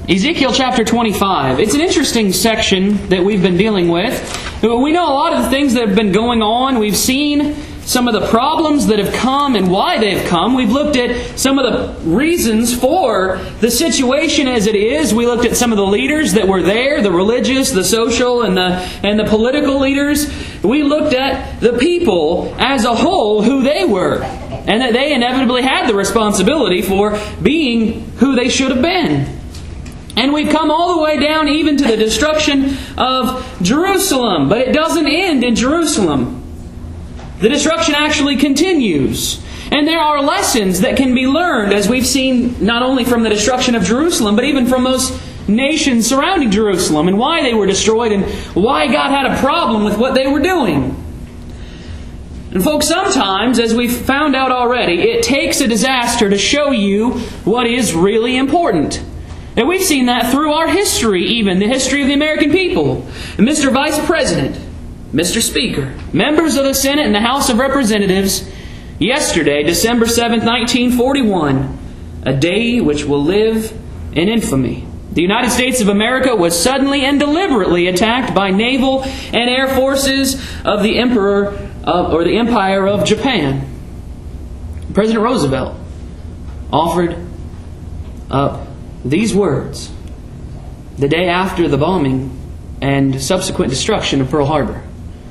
Ezekiel chapter 25. It's an interesting section that we've been dealing with. We know a lot of the things that have been going on. We've seen some of the problems that have come and why they've come. We've looked at some of the reasons for the situation as it is. We looked at some of the leaders that were there, the religious, the social, and the political leaders. We looked at the people as a whole, who they were, and that they inevitably had the responsibility for being who they should have been. And we've come all the way down even to the destruction of Jerusalem. But it doesn't end in Jerusalem. The destruction actually continues. And there are lessons that can be learned, as we've seen not only from the destruction of Jerusalem, but even from those nations surrounding Jerusalem, and why they were destroyed, and why God had a problem with what they were doing. And folks, sometimes, as we've found out already, it takes a disaster to show you what is really important. And we've seen that through our history, even the history of the American people. Mr. Vice President, Mr. Speaker, members of the Senate and the House of Representatives, yesterday, December 7th, 1941, a day which will live in infamy. The United States of America was suddenly and deliberately attacked by naval and air forces of the the Empire of Japan. President Roosevelt offered up these words the day after the bombing and subsequent destruction of Pearl Harbor.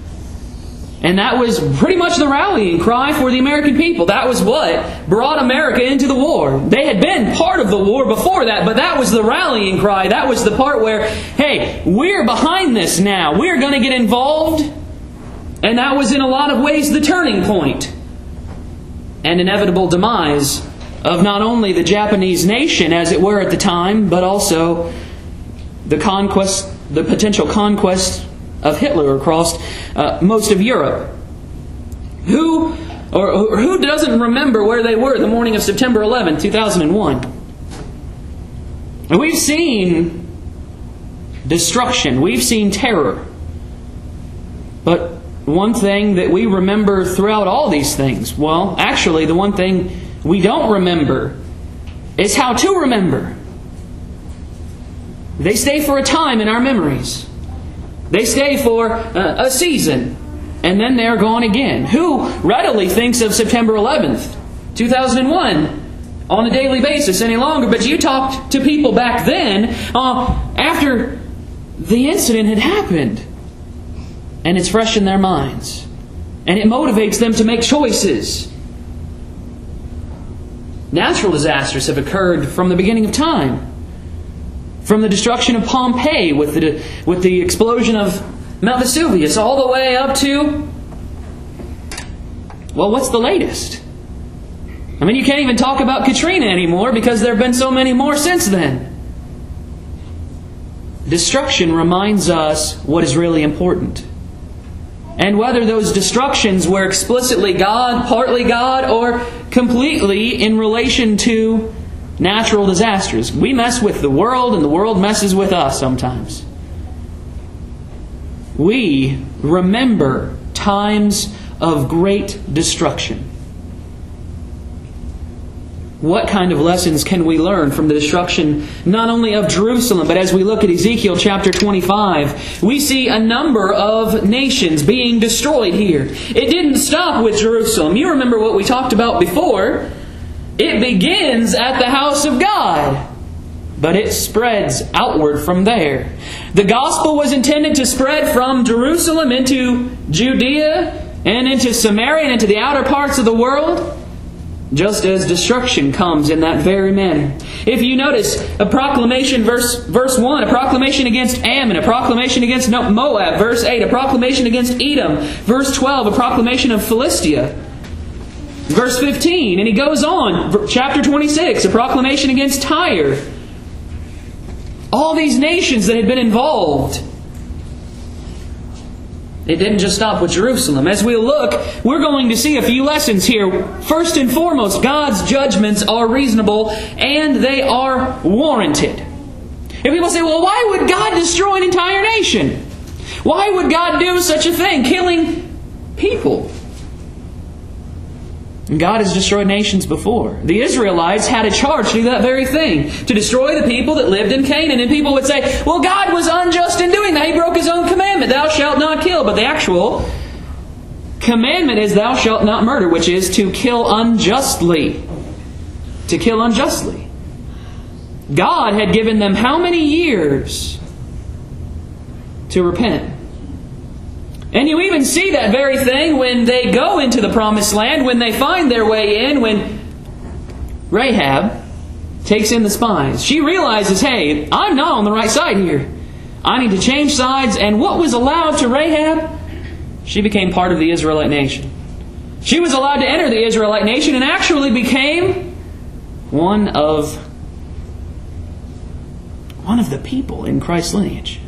And that was pretty much the rallying cry for the American people. That was what brought America into the war. They had been part of the war before that, but that was the rallying cry. That was the part where, hey, we're behind this now. We're going to get involved. And that was in a lot of ways the turning point and inevitable demise of not only the Japanese nation, as it were at the time, but also the potential conquest of Hitler across most of Europe. Who doesn't remember where they were the morning of September 11, 2001? And we've seen destruction. We've seen terror. But one thing that we remember throughout all these things, well, actually the one thing we don't remember is how to remember. They stay for a time in our memories. They stay for a season, and then they're gone again. Who readily thinks of September 11th, 2001 on a daily basis any longer? But you talked to people back then after the incident had happened, and it's fresh in their minds, and it motivates them to make choices. Natural disasters have occurred from the beginning of time. From the destruction of Pompeii with the explosion of Mount Vesuvius all the way up to, well, what's the latest? I mean, you can't even talk about Katrina anymore because there have been so many more since then. Destruction reminds us what is really important. And whether those destructions were explicitly God, partly God, or completely in relation to natural disasters. We mess with the world, and the world messes with us sometimes. We remember times of great destruction. What kind of lessons can we learn from the destruction not only of Jerusalem, but as we look at Ezekiel chapter 25, we see a number of nations being destroyed here. It didn't stop with Jerusalem. You remember what we talked about before. It begins at the house of God, but it spreads outward from there. The gospel was intended to spread from Jerusalem into Judea and into Samaria and into the outer parts of the world, just as destruction comes in that very manner. If you notice, a proclamation, verse 1, a proclamation against Ammon, a proclamation against Moab, verse 8, a proclamation against Edom, verse 12, a proclamation of Philistia, verse 15, and he goes on, chapter 26, a proclamation against Tyre. All these nations that had been involved. It didn't just stop with Jerusalem. As we look, we're going to see a few lessons here. First and foremost, God's judgments are reasonable and they are warranted. And people say, well, why would God destroy an entire nation? Why would God do such a thing, killing people? God has destroyed nations before. The Israelites had a charge to do that very thing, to destroy the people that lived in Canaan. And people would say, well, God was unjust in doing that. He broke His own commandment, thou shalt not kill. But the actual commandment is thou shalt not murder, which is to kill unjustly. To kill unjustly. God had given them how many years to repent? And you even see that very thing when they go into the Promised Land, when they find their way in, when Rahab takes in the spies. She realizes, hey, I'm not on the right side here. I need to change sides. And what was allowed to Rahab? She became part of the Israelite nation. She was allowed to enter the Israelite nation and actually became one of the people in Christ's lineage.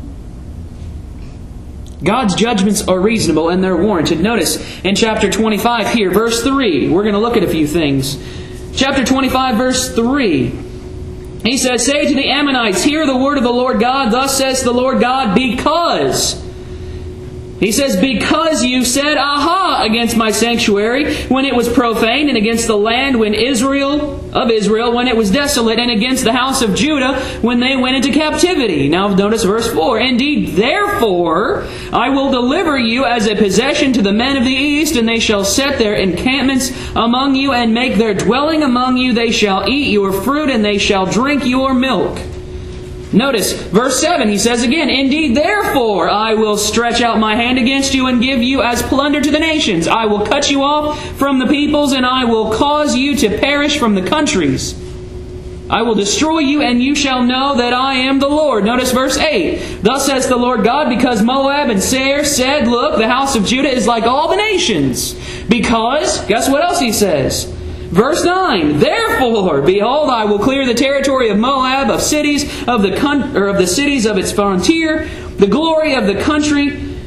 God's judgments are reasonable and they're warranted. Notice in chapter 25 here, verse 3, we're going to look at a few things. Chapter 25, verse 3. He says, say to the Ammonites, hear the word of the Lord God. Thus says the Lord God, because... He says, because you said, aha, against my sanctuary when it was profane, and against the land when Israel when it was desolate, and against the house of Judah when they went into captivity. Now notice verse 4. Indeed, therefore, I will deliver you as a possession to the men of the east, and they shall set their encampments among you and make their dwelling among you. They shall eat your fruit, and they shall drink your milk. Notice, verse 7, he says again, indeed, therefore, I will stretch out my hand against you and give you as plunder to the nations. I will cut you off from the peoples, and I will cause you to perish from the countries. I will destroy you, and you shall know that I am the Lord. Notice verse 8. Thus says the Lord God, because Moab and Seir said, look, the house of Judah is like all the nations. Because, guess what else he says? Verse 9, therefore, behold, I will clear the territory of Moab, of cities of the cities of its frontier, the glory of the country,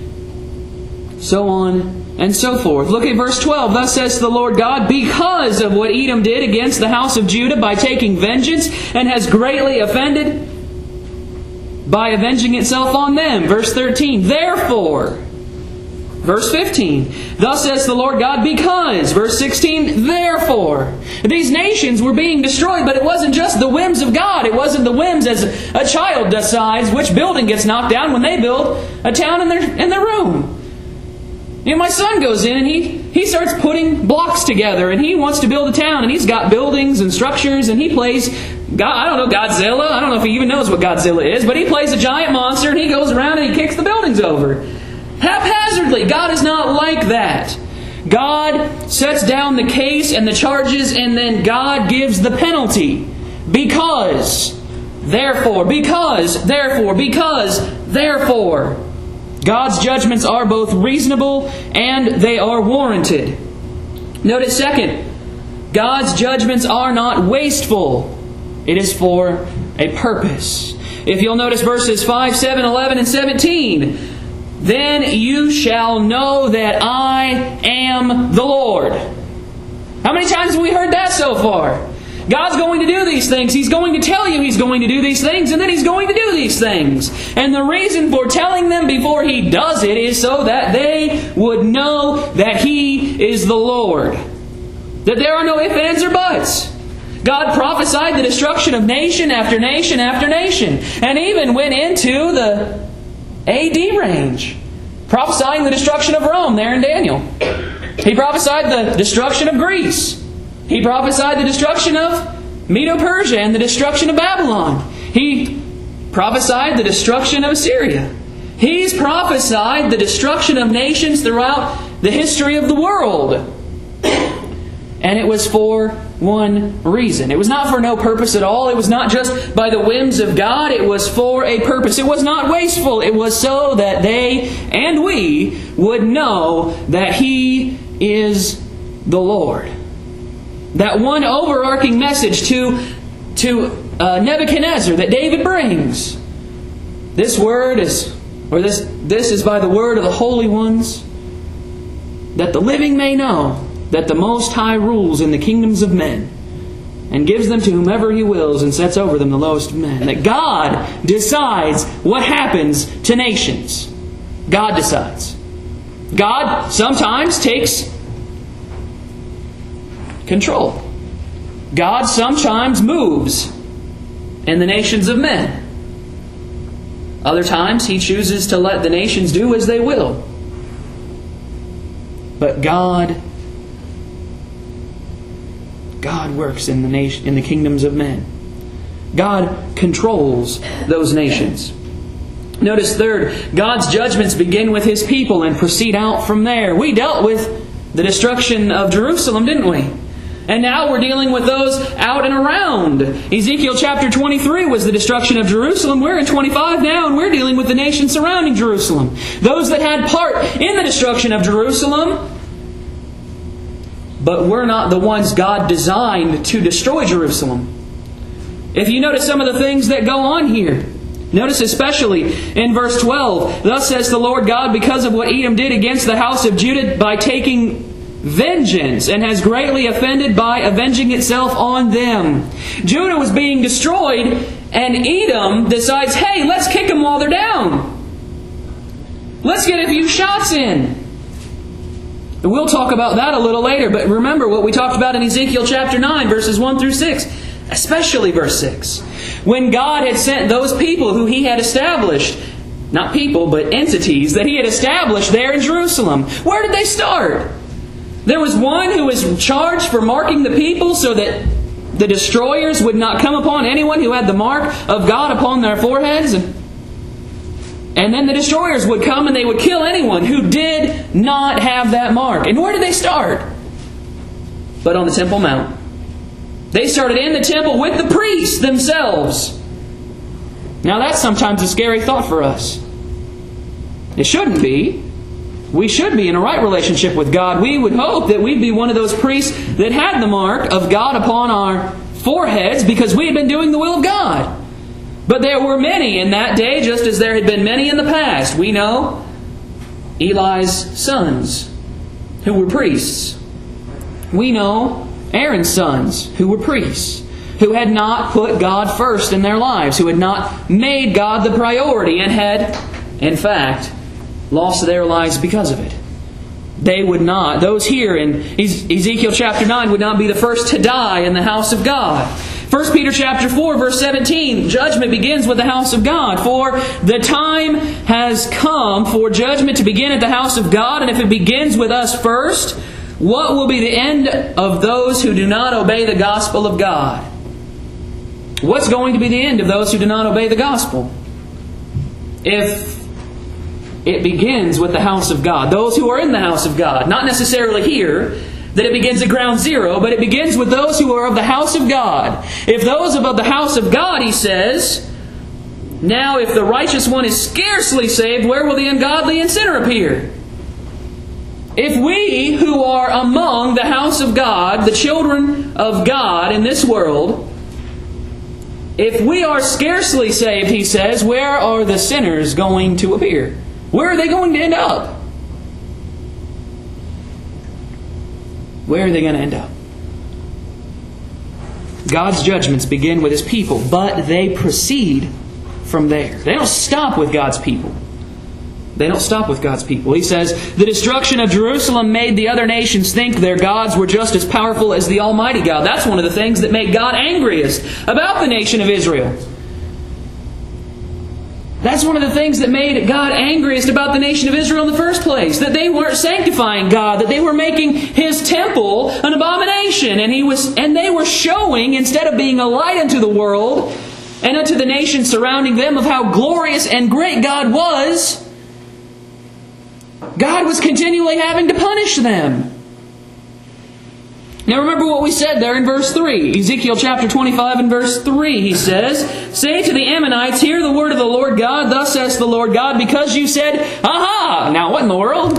so on and so forth. Look at verse 12. Thus says the Lord God, because of what Edom did against the house of Judah by taking vengeance, and has greatly offended by avenging itself on them. Verse 13, therefore... Verse 15, thus says the Lord God, because. Verse 16, therefore. These nations were being destroyed, but it wasn't just the whims of God. It wasn't the whims as a child decides which building gets knocked down when they build a town in their room. You know, my son goes in and he starts putting blocks together, and he wants to build a town, and he's got buildings and structures, and he plays, Godzilla. I don't know if he even knows what Godzilla is, but he plays a giant monster, and he goes around and he kicks the buildings over. Haphazardly. God is not like that. God sets down the case and the charges, and then God gives the penalty. Because, therefore, God's judgments are both reasonable and they are warranted. Notice second, God's judgments are not wasteful. It is for a purpose. If you'll notice verses 5, 7, 11, and 17... Then you shall know that I am the Lord. How many times have we heard that so far? God's going to do these things. He's going to tell you He's going to do these things, and then He's going to do these things. And the reason for telling them before He does it is so that they would know that He is the Lord. That there are no ifs, ands, or buts. God prophesied the destruction of nation after nation after nation, and even went into the AD range, prophesying the destruction of Rome there in Daniel. He prophesied the destruction of Greece. He prophesied the destruction of Medo-Persia and the destruction of Babylon. He prophesied the destruction of Assyria. He's prophesied the destruction of nations throughout the history of the world. And it was for one reason. It was not for no purpose at all. It was not just by the whims of God. It was for a purpose. It was not wasteful. It was so that they and we would know that He is the Lord. That one overarching message to Nebuchadnezzar that David brings. This word is, or this is by the word of the holy ones, that the living may know that the Most High rules in the kingdoms of men, and gives them to whomever He wills, and sets over them the lowest of men. That God decides what happens to nations. God decides. God sometimes takes control. God sometimes moves in the nations of men. Other times He chooses to let the nations do as they will. But God works in the kingdoms of men. God controls those nations. Notice third, God's judgments begin with His people and proceed out from there. We dealt with the destruction of Jerusalem, didn't we? And now we're dealing with those out and around. Ezekiel chapter 23 was the destruction of Jerusalem. We're in 25 now, and we're dealing with the nations surrounding Jerusalem. Those that had part in the destruction of Jerusalem, but we're not the ones God designed to destroy Jerusalem. If you notice some of the things that go on here, notice especially in verse 12, "Thus says the Lord God, because of what Edom did against the house of Judah by taking vengeance, and has greatly offended by avenging itself on them." Judah was being destroyed, and Edom decides, hey, let's kick them while they're down. Let's get a few shots in. And we'll talk about that a little later, but remember what we talked about in Ezekiel chapter 9, verses 1 through 6. Especially verse 6. When God had sent those people who He had established, not people, but entities that He had established there in Jerusalem. Where did they start? There was one who was charged for marking the people so that the destroyers would not come upon anyone who had the mark of God upon their foreheads. And then the destroyers would come and they would kill anyone who did not have that mark. And where did they start? But on the Temple Mount. They started in the temple with the priests themselves. Now that's sometimes a scary thought for us. It shouldn't be. We should be in a right relationship with God. We would hope that we'd be one of those priests that had the mark of God upon our foreheads because we had been doing the will of God. But there were many in that day, just as there had been many in the past. We know Eli's sons, who were priests. We know Aaron's sons, who were priests, who had not put God first in their lives, who had not made God the priority and had, in fact, lost their lives because of it. They would not, those here in Ezekiel chapter 9 would not be the first to die in the house of God. 1 Peter chapter 4 verse 17, judgment begins with the house of God. For the time has come for judgment to begin at the house of God, and if it begins with us first, what will be the end of those who do not obey the gospel of God? What's going to be the end of those who do not obey the gospel? If it begins with the house of God, those who are in the house of God, not necessarily here, that it begins at ground zero, but it begins with those who are of the house of God. If those are of the house of God, he says, now if the righteous one is scarcely saved, where will the ungodly and sinner appear? If we who are among the house of God, the children of God in this world, if we are scarcely saved, he says, where are the sinners going to appear? Where are they going to end up? Where are they going to end up? God's judgments begin with His people, but they proceed from there. They don't stop with God's people. They don't stop with God's people. He says, the destruction of Jerusalem made the other nations think their gods were just as powerful as the Almighty God. That's one of the things that made God angriest about the nation of Israel. That's one of the things that made God angriest about the nation of Israel in the first place. That they weren't sanctifying God. That they were making His temple an abomination. And they were showing, instead of being a light unto the world and unto the nations surrounding them of how glorious and great God was, God was continually having to punish them. Now remember what we said there in verse 3. Ezekiel chapter 25 and verse 3, he says, say to the Ammonites, hear the word of the Lord God, thus says the Lord God, because you said, aha! Now what in the world?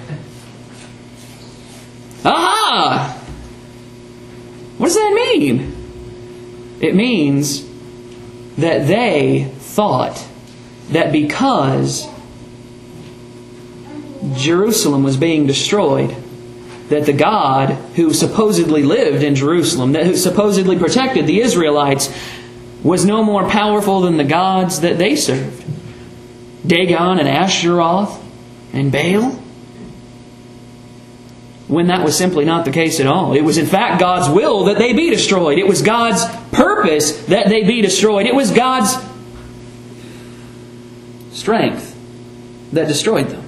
Aha! What does that mean? It means that they thought that because Jerusalem was being destroyed, that the God who supposedly lived in Jerusalem, that who supposedly protected the Israelites, was no more powerful than the gods that they served. Dagon and Ashtaroth and Baal. when that was simply not the case at all. It was in fact God's will that they be destroyed. It was God's purpose that they be destroyed. It was God's strength that destroyed them.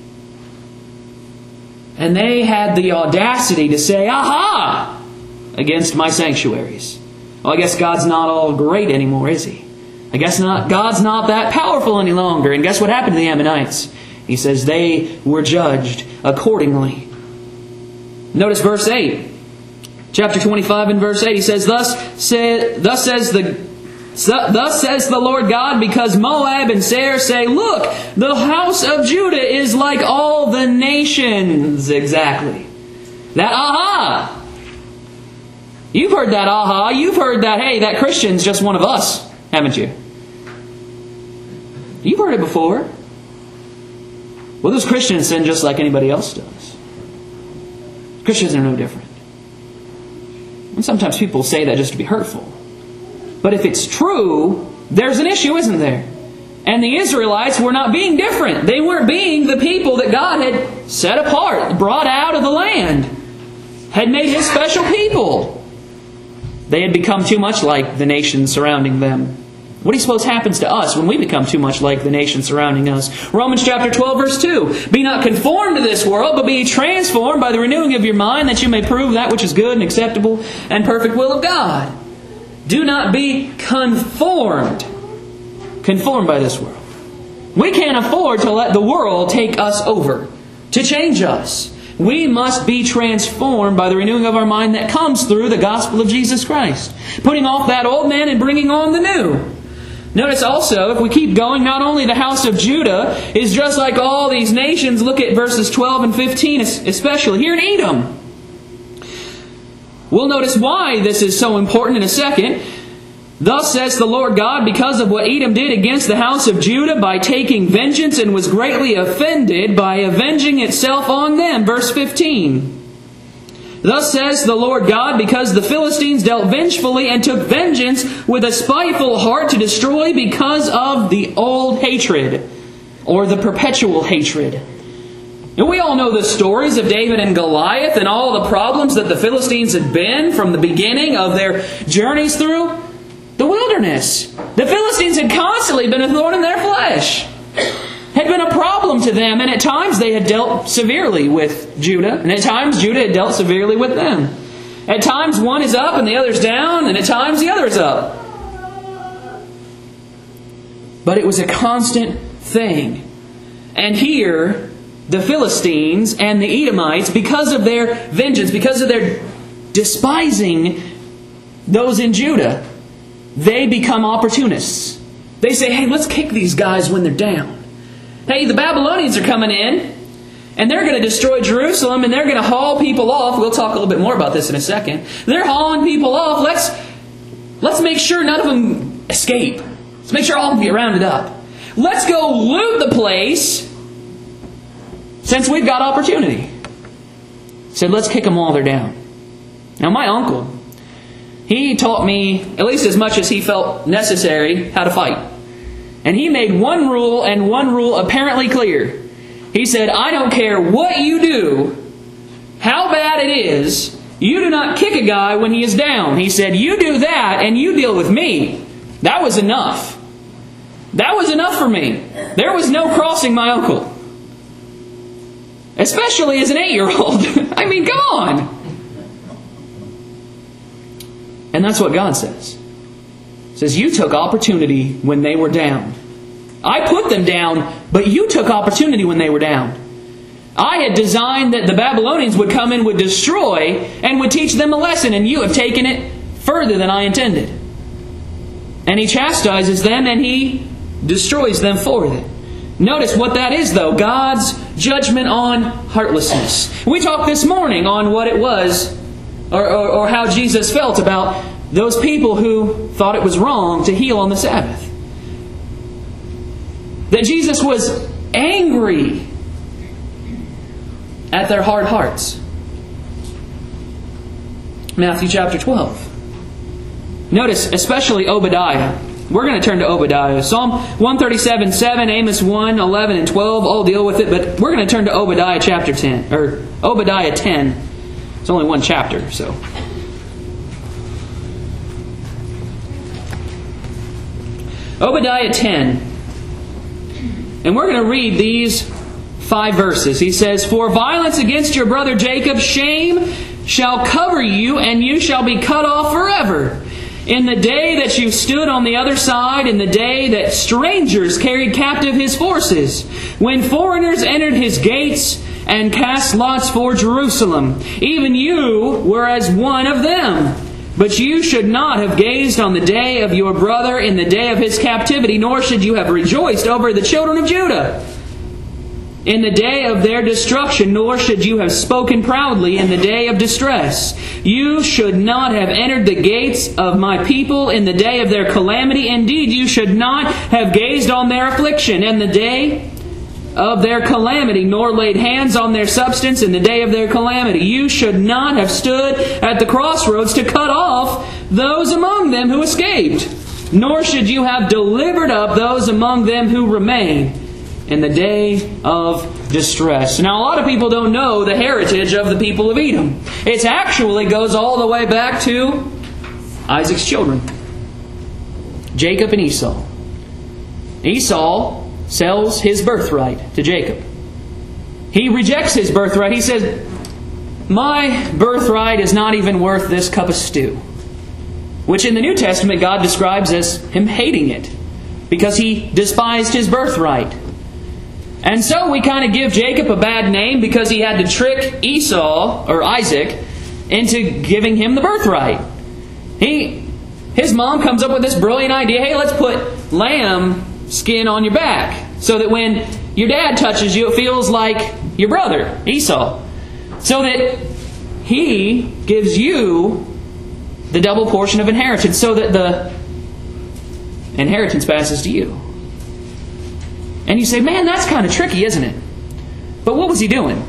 And they had the audacity to say, "Aha!" against my sanctuaries. Well, I guess God's not all great anymore, is He? I guess God's not that powerful any longer. And guess what happened to the Ammonites? He says they were judged accordingly. Notice verse 8. Chapter 25 and verse 8. He says, Thus says the Lord God, because Moab and Seir say, Look, the house of Judah is like all the nations. Exactly. That aha. You've heard that aha. You've heard that, hey, that Christian's just one of us, haven't you? You've heard it before. Well, those Christians sin just like anybody else does. Christians are no different. And sometimes people say that just to be hurtful. But if it's true, there's an issue, isn't there? And the Israelites were not being different. They weren't being the people that God had set apart, brought out of the land, had made His special people. They had become too much like the nations surrounding them. What do you suppose happens to us when we become too much like the nation surrounding us? Romans chapter 12 verse 2. Be not conformed to this world, but be transformed by the renewing of your mind, that you may prove that which is good and acceptable and perfect will of God. Do not be conformed. Conformed by this world. We can't afford to let the world take us over, to change us. We must be transformed by the renewing of our mind that comes through the gospel of Jesus Christ. Putting off that old man and bringing on the new. Notice also, if we keep going, not only the house of Judah is just like all these nations. Look at verses 12 and 15 especially. Here in Edom. We'll notice why this is so important in a second. Thus says the Lord God, because of what Edom did against the house of Judah by taking vengeance, and was greatly offended by avenging itself on them. Verse 15. Thus says the Lord God, because the Philistines dealt vengefully and took vengeance with a spiteful heart to destroy, because of the old hatred, or the perpetual hatred. And we all know the stories of David and Goliath and all the problems that the Philistines had been from the beginning of their journeys through the wilderness. The Philistines had constantly been a thorn in their flesh. Had been a problem to them, and at times they had dealt severely with Judah, and at times Judah had dealt severely with them. At times one is up and the other's down, and at times the other is up. But it was a constant thing. And here, the Philistines and the Edomites, because of their vengeance, because of their despising those in Judah, they become opportunists. They say, hey, let's kick these guys when they're down. Hey, the Babylonians are coming in, and they're going to destroy Jerusalem, and they're going to haul people off. We'll talk a little bit more about this in a second. They're hauling people off. Let's make sure none of them escape. Let's make sure all of them get rounded up. Let's go loot the place, since we've got opportunity. Said, let's kick them while they're down. Now, my uncle, he taught me, at least as much as he felt necessary, how to fight. And he made one rule, and one rule apparently clear. He said, I don't care what you do, how bad it is, you do not kick a guy when he is down. He said, you do that and you deal with me. That was enough. That was enough for me. There was no crossing my uncle. Especially as an 8-year-old. I mean, come on. And that's what God says. He says, you took opportunity when they were down. I put them down, but you took opportunity when they were down. I had designed that the Babylonians would come in, would destroy, and would teach them a lesson, and you have taken it further than I intended. And He chastises them, and He destroys them for it. Notice what that is, though. God's judgment on heartlessness. We talked this morning on what it was, or how Jesus felt about those people who thought it was wrong to heal on the Sabbath. That Jesus was angry at their hard hearts. Matthew chapter 12. Notice especially Obadiah. We're going to turn to Obadiah. Psalm 137:7, Amos 1:11 and 12 all deal with it, but we're going to turn to Obadiah chapter 10, or Obadiah 10. It's only one chapter, so. Obadiah 10. And we're going to read these 5 verses. He says, "For violence against your brother Jacob, shame shall cover you, and you shall be cut off forever. In the day that you stood on the other side, in the day that strangers carried captive his forces, when foreigners entered his gates and cast lots for Jerusalem, even you were as one of them. But you should not have gazed on the day of your brother in the day of his captivity, nor should you have rejoiced over the children of Judah in the day of their destruction, nor should you have spoken proudly in the day of distress. You should not have entered the gates of my people in the day of their calamity. Indeed, you should not have gazed on their affliction in the day of their calamity, nor laid hands on their substance in the day of their calamity. You should not have stood at the crossroads to cut off those among them who escaped, nor should you have delivered up those among them who remain in the day of distress." Now, a lot of people don't know the heritage of the people of Edom. It actually goes all the way back to Isaac's children, Jacob and Esau. Esau sells his birthright to Jacob. He rejects his birthright. He says, "My birthright is not even worth this cup of stew," which in the New Testament God describes as him hating it because he despised his birthright. And so we kind of give Jacob a bad name because he had to trick Esau, or Isaac, into giving him the birthright. His mom comes up with this brilliant idea, hey, let's put lamb skin on your back so that when your dad touches you, it feels like your brother, Esau. So that he gives you the double portion of inheritance, so that the inheritance passes to you. And you say, man, that's kind of tricky, isn't it? But what was he doing?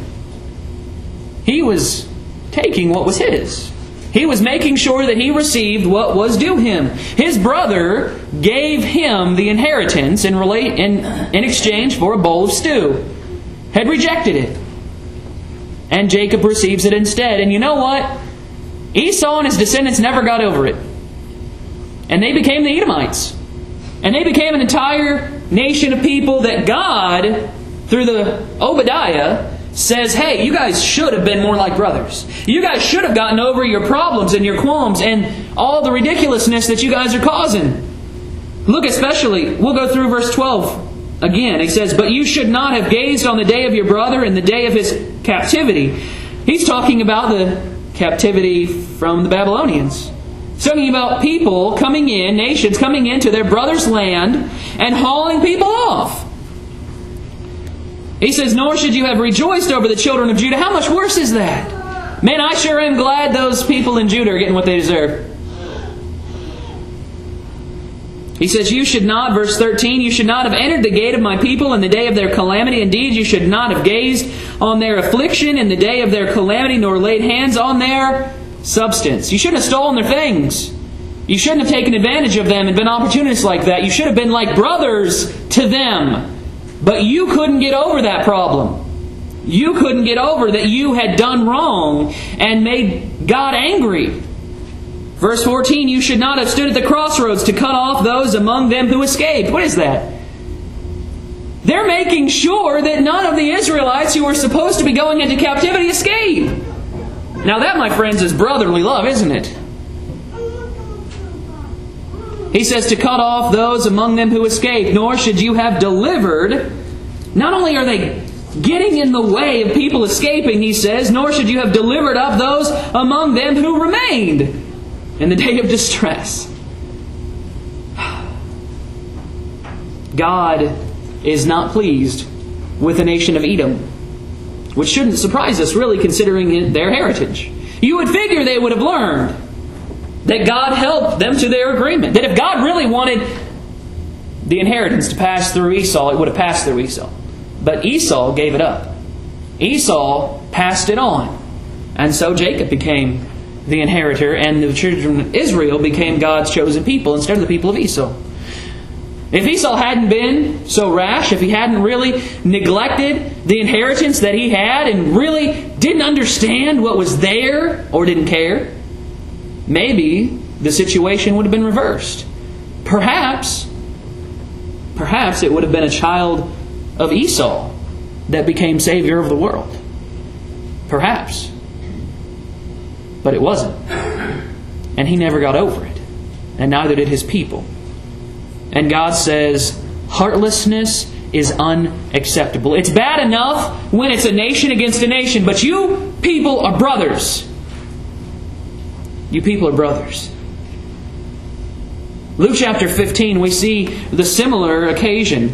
He was taking what was his. He was making sure that he received what was due him. His brother gave him the inheritance in exchange for a bowl of stew. Had rejected it. And Jacob receives it instead. And you know what? Esau and his descendants never got over it. And they became the Edomites. And they became an entire nation of people that God, through the Obadiah, says, hey, you guys should have been more like brothers. You guys should have gotten over your problems and your qualms and all the ridiculousness that you guys are causing. Look especially, we'll go through verse 12 again. It says, "But you should not have gazed on the day of your brother in the day of his captivity." He's talking about the captivity from the Babylonians. He's talking about people coming in, nations coming into their brother's land and hauling people off. He says, "Nor should you have rejoiced over the children of Judah." How much worse is that? Man, I sure am glad those people in Judah are getting what they deserve. He says, "You should not," verse 13, "you should not have entered the gate of my people in the day of their calamity. Indeed, you should not have gazed on their affliction in the day of their calamity, nor laid hands on their substance." You shouldn't have stolen their things. You shouldn't have taken advantage of them and been opportunists like that. You should have been like brothers to them. But you couldn't get over that problem. You couldn't get over that you had done wrong and made God angry. Verse 14, "You should not have stood at the crossroads to cut off those among them who escaped." What is that? They're making sure that none of the Israelites who were supposed to be going into captivity escape. Now that, my friends, is brotherly love, isn't it? He says to cut off those among them who escaped, nor should you have delivered. Not only are they getting in the way of people escaping, he says, nor should you have delivered up those among them who remained in the day of distress. God is not pleased with the nation of Edom, which shouldn't surprise us, really, considering their heritage. You would figure they would have learned that God helped them to their agreement. That if God really wanted the inheritance to pass through Esau, it would have passed through Esau. But Esau gave it up. Esau passed it on. And so Jacob became the inheritor, and the children of Israel became God's chosen people instead of the people of Esau. If Esau hadn't been so rash, if he hadn't really neglected the inheritance that he had and really didn't understand what was there or didn't care, maybe the situation would have been reversed. Perhaps it would have been a child of Esau that became Savior of the world. Perhaps. But it wasn't. And he never got over it. And neither did his people. And God says, heartlessness is unacceptable. It's bad enough when it's a nation against a nation, but you people are brothers. You people are brothers. Luke chapter 15, we see the similar occasion.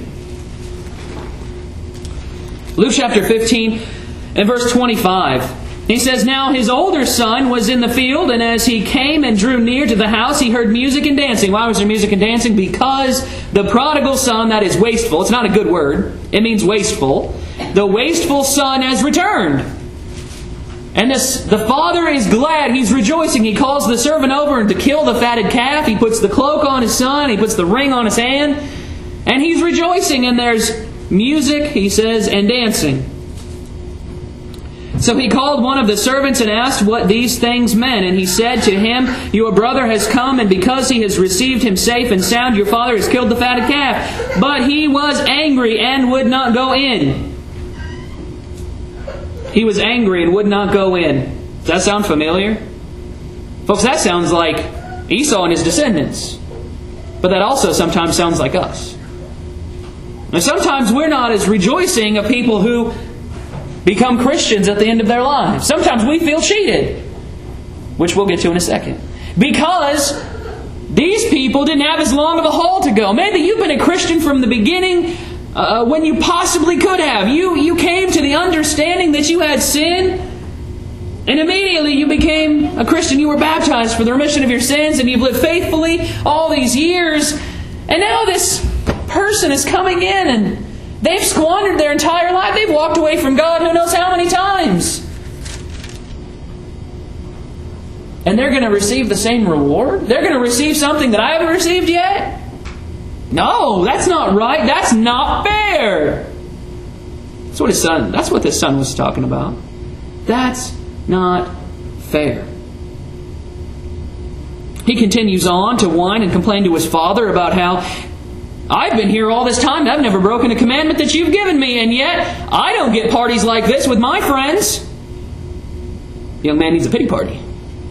Luke chapter 15 and verse 25. He says, "Now his older son was in the field, and as he came and drew near to the house, he heard music and dancing." Why was there music and dancing? Because the prodigal son, that is wasteful, it's not a good word, it means wasteful. The wasteful son has returned. And the father is glad, he's rejoicing. He calls the servant over to kill the fatted calf. He puts the cloak on his son, he puts the ring on his hand, and he's rejoicing. And there's music, he says, and dancing. So he called one of the servants and asked what these things meant. And he said to him, "Your brother has come, and because he has received him safe and sound, your father has killed the fatted calf." But he was angry and would not go in. He was angry and would not go in. Does that sound familiar? Folks, that sounds like Esau and his descendants. But that also sometimes sounds like us. Now, sometimes we're not as rejoicing of people who become Christians at the end of their lives. Sometimes we feel cheated, which we'll get to in a second. Because these people didn't have as long of a haul to go. Maybe you've been a Christian from the beginning when you possibly could have. You came to the understanding that you had sin, and immediately you became a Christian. You were baptized for the remission of your sins, and you've lived faithfully all these years. And now this person is coming in, and they've squandered their entire life. They've walked away from God who knows how many times. And they're going to receive the same reward? They're going to receive something that I haven't received yet? No, that's not right. That's not fair. That's what this son was talking about. That's not fair. He continues on to whine and complain to his father about how, "I've been here all this time and I've never broken a commandment that you've given me, and yet I don't get parties like this with my friends." The young man needs a pity party.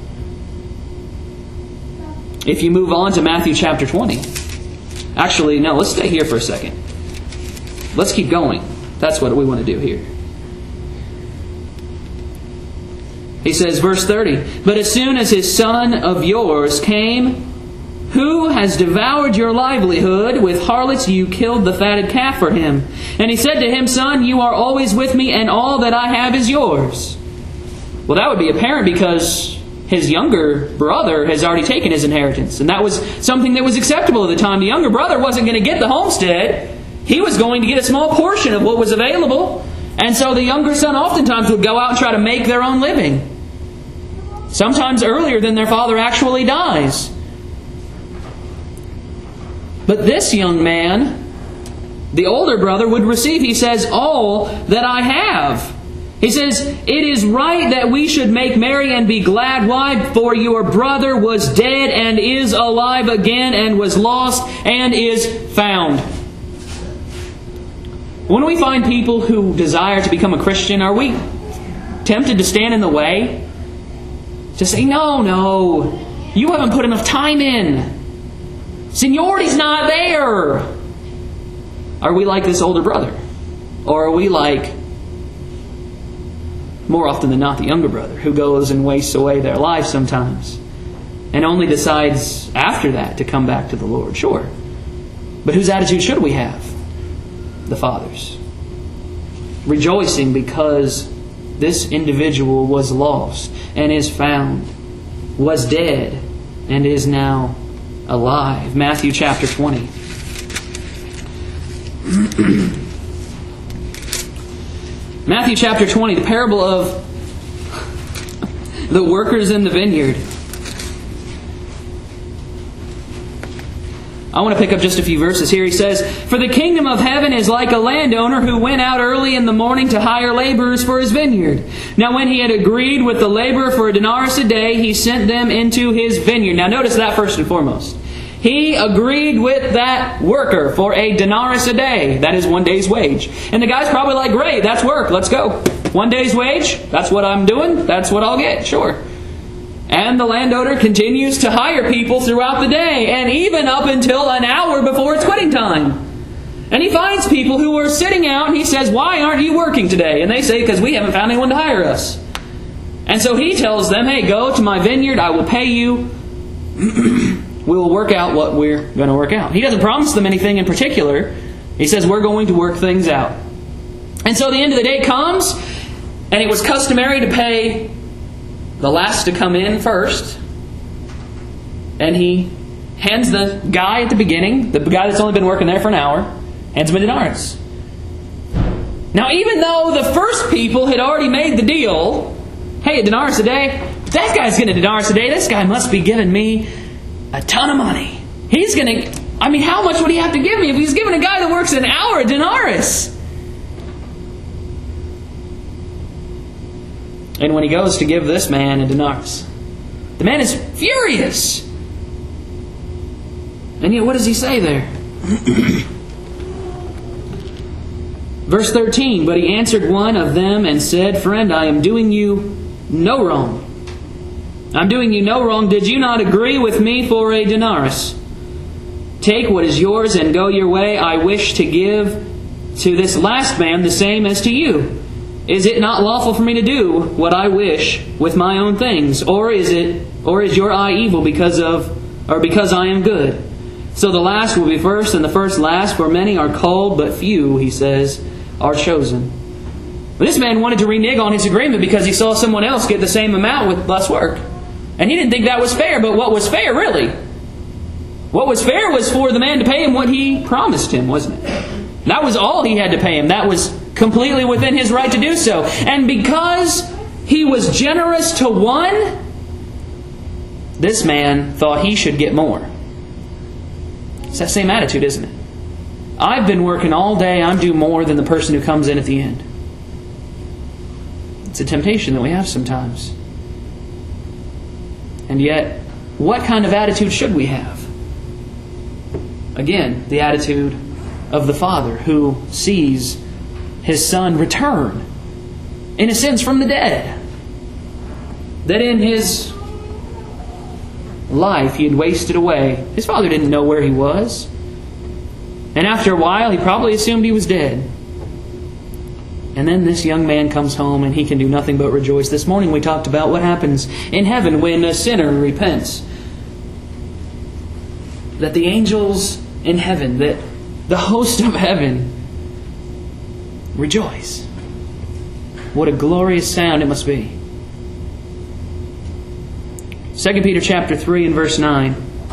If you move on to Matthew chapter 20. Actually, no, let's stay here for a second. Let's keep going. That's what we want to do here. He says, verse 30, "But as soon as his son of yours came, who has devoured your livelihood, with harlots you killed the fatted calf for him. And he said to him, 'Son, you are always with me, and all that I have is yours.'" Well, that would be apparent because his younger brother has already taken his inheritance. And that was something that was acceptable at the time. The younger brother wasn't going to get the homestead. He was going to get a small portion of what was available. And so the younger son oftentimes would go out and try to make their own living. Sometimes earlier than their father actually dies. But this young man, the older brother, would receive, he says, "all that I have." He says, "It is right that we should make merry and be glad. Why? For your brother was dead and is alive again, and was lost and is found." When we find people who desire to become a Christian, are we tempted to stand in the way? To say, no, you haven't put enough time in. Seniority's not there. Are we like this older brother? Or are we like, more often than not, the younger brother who goes and wastes away their life sometimes and only decides after that to come back to the Lord? Sure. But whose attitude should we have? The Father's. Rejoicing because this individual was lost and is found, was dead and is now alive. Matthew chapter 20. Matthew chapter 20, the parable of the workers in the vineyard. I want to pick up just a few verses here. He says, "For the kingdom of heaven is like a landowner who went out early in the morning to hire laborers for his vineyard. Now when he had agreed with the laborer for a denarius a day, he sent them into his vineyard." Now notice that first and foremost. He agreed with that worker for a denarius a day. That is 1 day's wage. And the guy's probably like, "Great, that's work. Let's go. 1 day's wage, that's what I'm doing. That's what I'll get. Sure." And the landowner continues to hire people throughout the day, and even up until an hour before it's quitting time. And he finds people who are sitting out, and he says, "Why aren't you working today?" And they say, "Because we haven't found anyone to hire us." And so he tells them, "Hey, go to my vineyard. I will pay you. We will work out what we're going to work out." He doesn't promise them anything in particular. He says, "We're going to work things out." And so the end of the day comes, and it was customary to pay the last to come in first. And he hands the guy at the beginning, the guy that's only been working there for an hour, hands him a denarius. Now, even though the first people had already made the deal, "Hey, a denarius a day, that guy's getting a denarius a day, this guy must be giving me a ton of money. He's going to, how much would he have to give me if he's giving a guy that works an hour a denarius?" And when he goes to give this man a denarius, the man is furious. And yet, what does he say there? Verse 13, "But he answered one of them and said, 'Friend, I am doing you no wrong. I'm doing you no wrong. Did you not agree with me for a denarius? Take what is yours and go your way. I wish to give to this last man the same as to you. Is it not lawful for me to do what I wish with my own things? Or is your eye evil because I am good? So the last will be first and the first last, for many are called, but few," he says, "are chosen." But this man wanted to renege on his agreement because he saw someone else get the same amount with less work. And he didn't think that was fair, but what was fair really? What was fair was for the man to pay him what he promised him, wasn't it? That was all he had to pay him. That was completely within his right to do so. And because he was generous to one, this man thought he should get more. It's that same attitude, isn't it? I've been working all day, I'm due more than the person who comes in at the end. It's a temptation that we have sometimes. And yet, what kind of attitude should we have? Again, the attitude of the Father who sees His Son return, in a sense, from the dead. That in His life He had wasted away. His Father didn't know where He was. And after a while, He probably assumed He was dead. And then this young man comes home and he can do nothing but rejoice. This morning we talked about what happens in heaven when a sinner repents. That the angels in heaven, that the host of heaven rejoice. What a glorious sound it must be. 2 Peter chapter 3 and verse 9.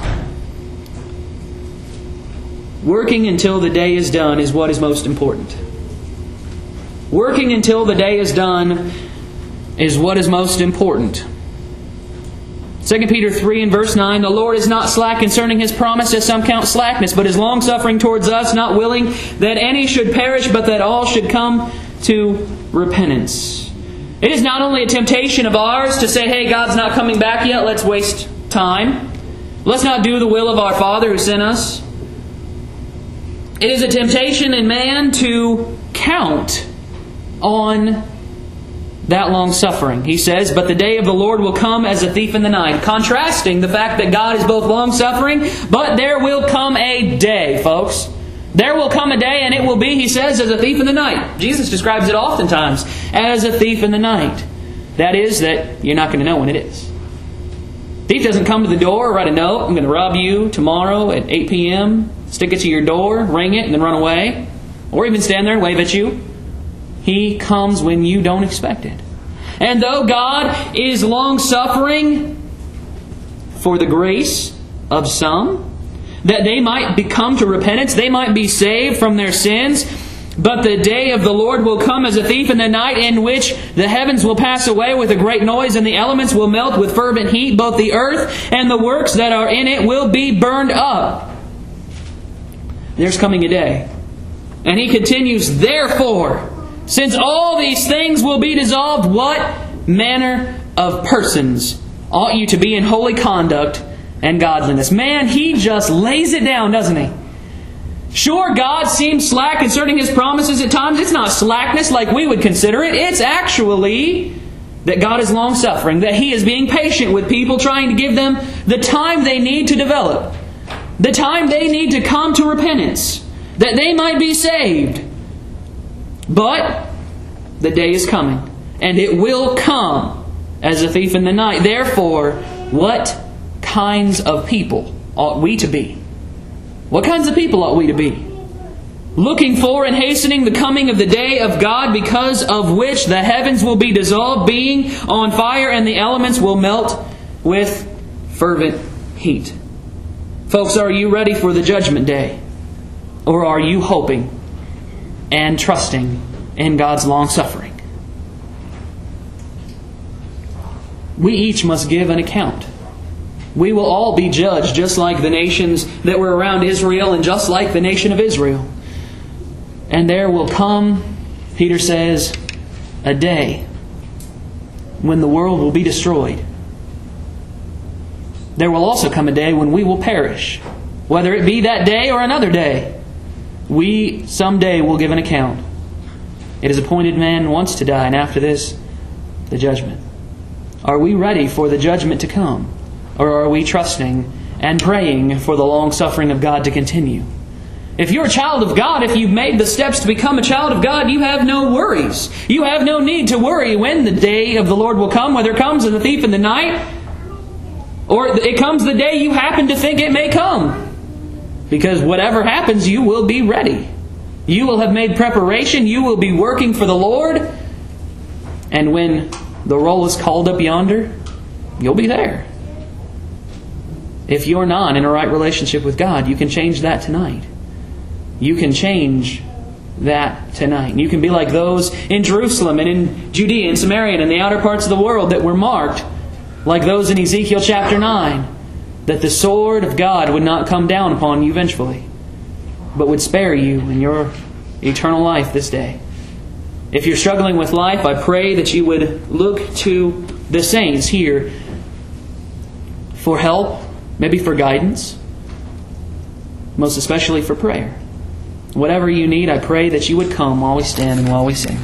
Working until the day is done is what is most important. Working until the day is done is what is most important. 2 Peter 3 and verse 9, "The Lord is not slack concerning His promise, as some count slackness, but is long-suffering towards us, not willing that any should perish, but that all should come to repentance." It is not only a temptation of ours to say, "Hey, God's not coming back yet, let's waste time. Let's not do the will of our Father who sent us." It is a temptation in man to count on that long suffering. He says, "But the day of the Lord will come as a thief in the night." Contrasting the fact that God is both long suffering, but there will come a day, folks. There will come a day, and it will be, he says, as a thief in the night. Jesus describes it oftentimes as a thief in the night. That is, that you're not going to know when it is. Thief doesn't come to the door, write a note, "I'm going to rob you tomorrow at 8 p.m., stick it to your door, ring it, and then run away. Or even stand there and wave at you. He comes when you don't expect it. And though God is long-suffering for the grace of some, that they might come to repentance, they might be saved from their sins, but the day of the Lord will come as a thief in the night, in which the heavens will pass away with a great noise, and the elements will melt with fervent heat. Both the earth and the works that are in it will be burned up. there's coming a day. And he continues, therefore, since all these things will be dissolved, what manner of persons ought you to be in holy conduct and godliness? Man, he just lays it down, doesn't he? Sure, God seems slack concerning His promises at times. It's not slackness like we would consider it. It's actually that God is long-suffering, that He is being patient with people, trying to give them the time they need to develop, the time they need to come to repentance, that they might be saved. But the day is coming, and it will come as a thief in the night. Therefore, what kinds of people ought we to be? What kinds of people ought we to be? Looking for and hastening the coming of the day of God, because of which the heavens will be dissolved, being on fire, and the elements will melt with fervent heat. Folks, are you ready for the judgment day? Or are you hoping and trusting in God's long-suffering? We each must give an account. We will all be judged, just like the nations that were around Israel and just like the nation of Israel. And there will come, Peter says, a day when the world will be destroyed. There will also come a day when we will perish. Whether it be that day or another day, we someday will give an account. It is appointed man once to die, and after this, the judgment. Are we ready for the judgment to come? Or are we trusting and praying for the long-suffering of God to continue? If you're a child of God, if you've made the steps to become a child of God, you have no worries. You have no need to worry when the day of the Lord will come, whether it comes as a thief in the night, or it comes the day you happen to think it may come. Because whatever happens, you will be ready. You will have made preparation. You will be working for the Lord. And when the roll is called up yonder, you'll be there. If you're not in a right relationship with God, you can change that tonight. You can change that tonight. You can be like those in Jerusalem and in Judea and Samaria and in the outer parts of the world that were marked, like those in Ezekiel chapter 9, that the sword of God would not come down upon you vengefully, but would spare you in your eternal life this day. If you're struggling with life, I pray that you would look to the saints here for help, maybe for guidance, most especially for prayer. Whatever you need, I pray that you would come while we stand and while we sing.